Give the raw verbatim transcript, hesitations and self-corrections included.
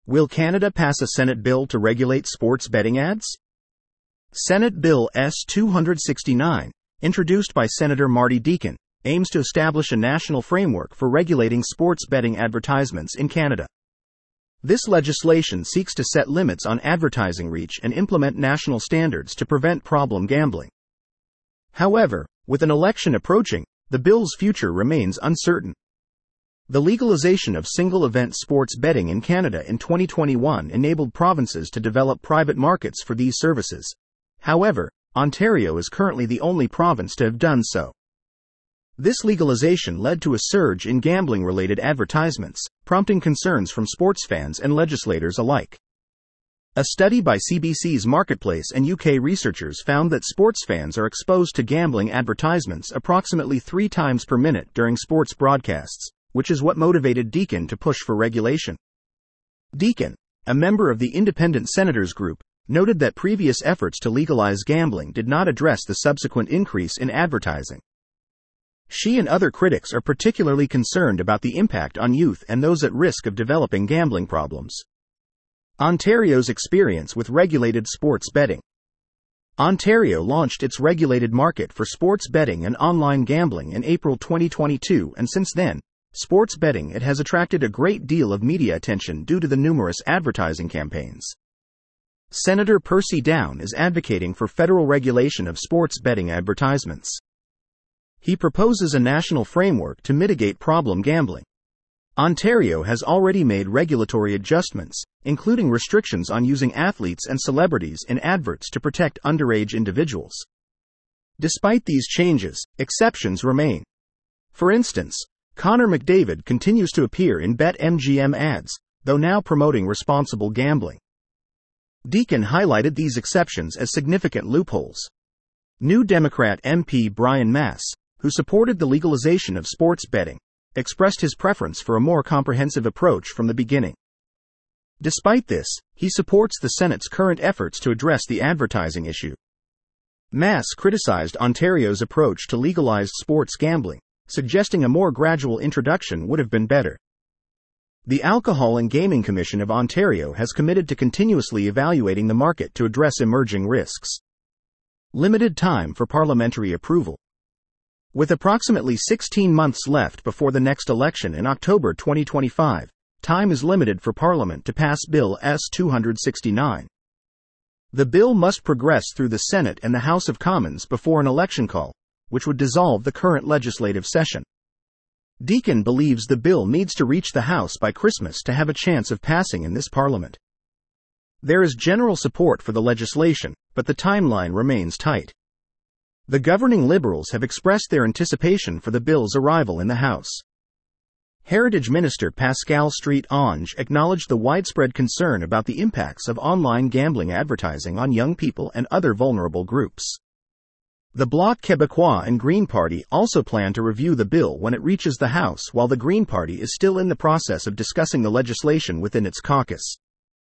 Will Canada pass a Senate bill to regulate sports betting ads? Senate Bill S two sixty-nine, introduced by Senator Marty Deakin, aims to establish a national framework for regulating sports betting advertisements in Canada. This legislation seeks to set limits on advertising reach and implement national standards to prevent problem gambling. However, with an election approaching, the bill's future remains uncertain. The legalization of single-event sports betting in Canada in twenty twenty-one enabled provinces to develop private markets for these services. However, Ontario is currently the only province to have done so. This legalization led to a surge in gambling-related advertisements, prompting concerns from sports fans and legislators alike. A study by C B C's Marketplace and U K researchers found that sports fans are exposed to gambling advertisements approximately three times per minute during sports broadcasts, which is what motivated Deakin to push for regulation. Deakin, a member of the Independent Senators Group, noted that previous efforts to legalize gambling did not address the subsequent increase in advertising. She and other critics are particularly concerned about the impact on youth and those at risk of developing gambling problems. Ontario's experience with regulated sports betting. Ontario launched its regulated market for sports betting and online gambling in April twenty twenty-two, and since then, sports betting it has attracted a great deal of media attention due to the numerous advertising campaigns. Senator Percy Down is advocating for federal regulation of sports betting advertisements. He proposes a national framework to mitigate problem gambling. Ontario has already made regulatory adjustments, including restrictions on using athletes and celebrities in adverts to protect underage individuals. Despite these changes, exceptions remain. For instance, Connor McDavid continues to appear in BetMGM ads, though now promoting responsible gambling. Deakin highlighted these exceptions as significant loopholes. New Democrat M P Brian Mass, who supported the legalization of sports betting, expressed his preference for a more comprehensive approach from the beginning. Despite this, he supports the Senate's current efforts to address the advertising issue. Mass criticized Ontario's approach to legalized sports gambling, suggesting a more gradual introduction would have been better. The Alcohol and Gaming Commission of Ontario has committed to continuously evaluating the market to address emerging risks. Limited time for parliamentary approval. With approximately sixteen months left before the next election in October twenty twenty-five, time is limited for Parliament to pass Bill S two sixty-nine. The bill must progress through the Senate and the House of Commons before an election call, which would dissolve the current legislative session. Deakin believes the bill needs to reach the House by Christmas to have a chance of passing in this Parliament. There is general support for the legislation, but the timeline remains tight. The governing Liberals have expressed their anticipation for the bill's arrival in the House. Heritage Minister Pascal Street-Ange acknowledged the widespread concern about the impacts of online gambling advertising on young people and other vulnerable groups. The Bloc Québécois and Green Party also plan to review the bill when it reaches the House, while the Green Party is still in the process of discussing the legislation within its caucus.